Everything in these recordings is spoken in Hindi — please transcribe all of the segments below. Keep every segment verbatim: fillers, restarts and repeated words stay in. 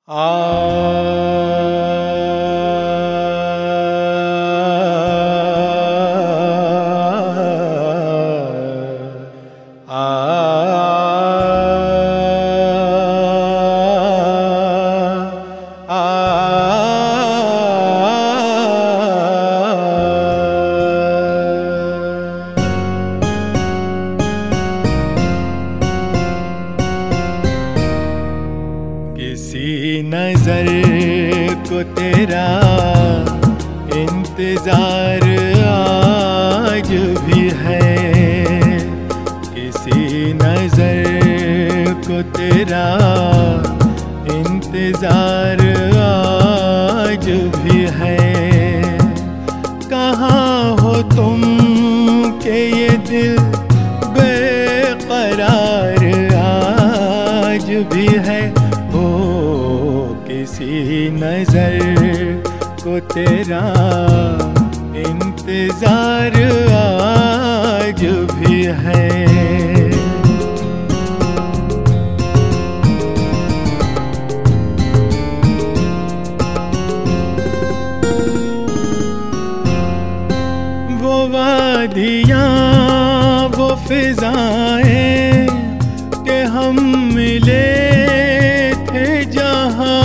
किसी नजर को तेरा इंतजार आज भी है, किसी नजर को तेरा इंतजार आज भी है। कहाँ हो तुम के ये दिल बेकरार आज भी है। हो किसी नजर को तेरा इंतजार आज भी है। वो वादियाँ वो फिजाएं के हम मिले थे जहाँ,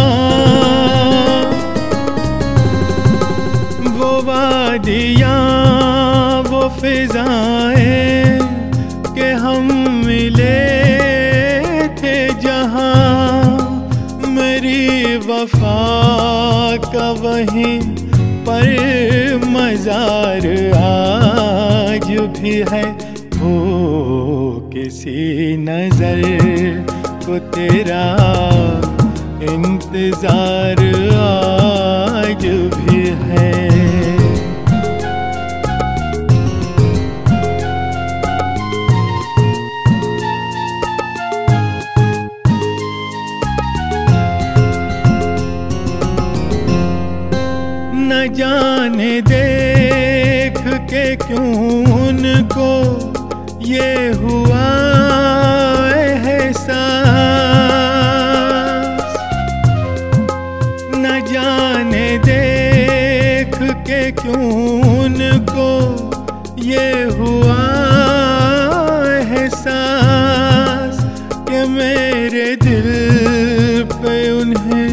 वो वादियाँ वो फिजाएं के हम मिले थे जहाँ, मेरी वफा का वहीं पर मज़ार आज भी है। हो किसी नजर को तेरा इंतजार आज भी है। न जाने देख के क्यों उनको ये हुआ एहसास, न जाने देख के क्यों उनको ये हुआ एहसास कि मेरे दिल पे उन्हें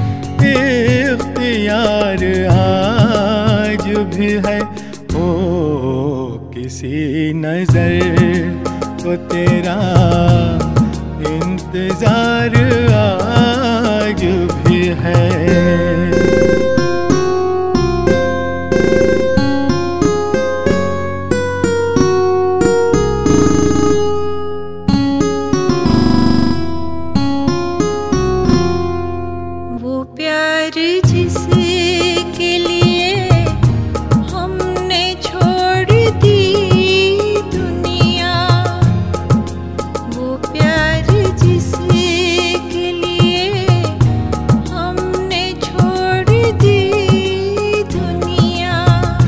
इख्तियार आज भी है। हो किसी नजर को तेरा इंतजार आज भी है। जिसके लिए हमने छोड़ दी दुनिया, वो प्यार जिसके लिए हमने छोड़ दी दुनिया,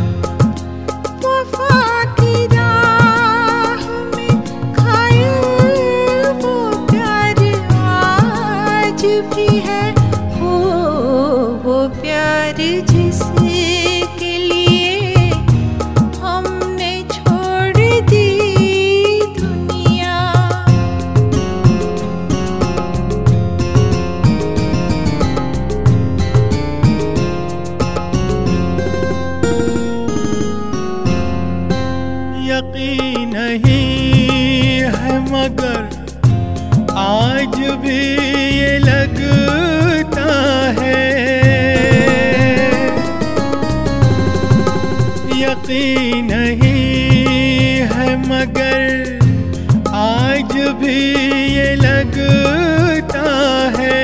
वफा की राह में खाया वो प्यार आज भी है। वो प्यार जिसके लिए हमने छोड़ दी दुनिया, यकीन नहीं है मगर आज भी ये लगता है, यकीन नहीं है मगर आज भी ये लगता है,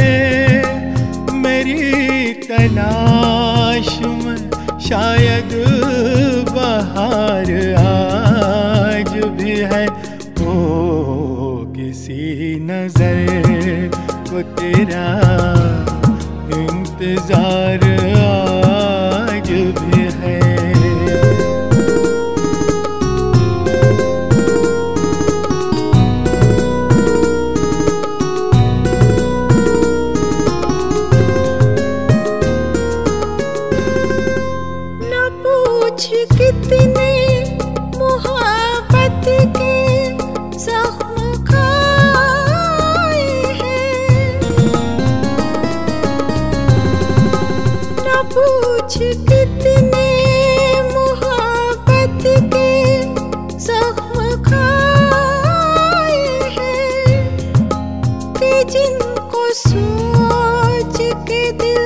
मेरी तलाश में शायद बहार आज भी है। ओ किसी नजर को तेरा इंतजार आज भी है। कितने मोहब्बत के जख्म खाए हैं कि जिनको सोच के दिल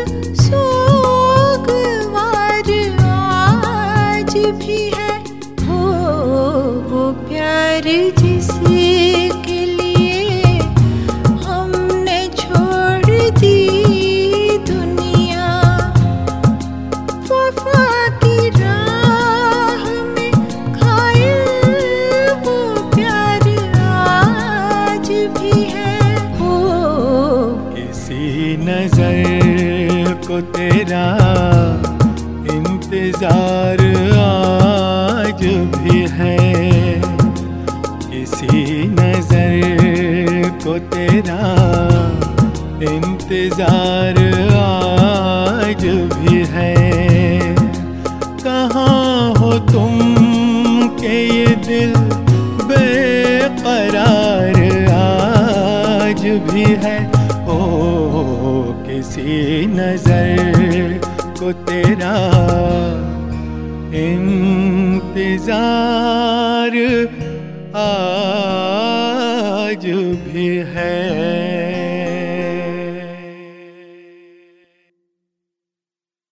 सोगवार आज भी है। हो वो प्यार जिसके लिए हमने छोड़ दी दुनिया, वफा की राह में घायल वो प्यार आज भी है। हो किसी नजर को तेरा इंतजार आज भी है, किसी नजर को तेरा इंतजार आज भी है। कहाँ हो तुम के ये दिल बेकरार आज भी है। ओ किसी नजर को तेरा इंतजार आज भी है।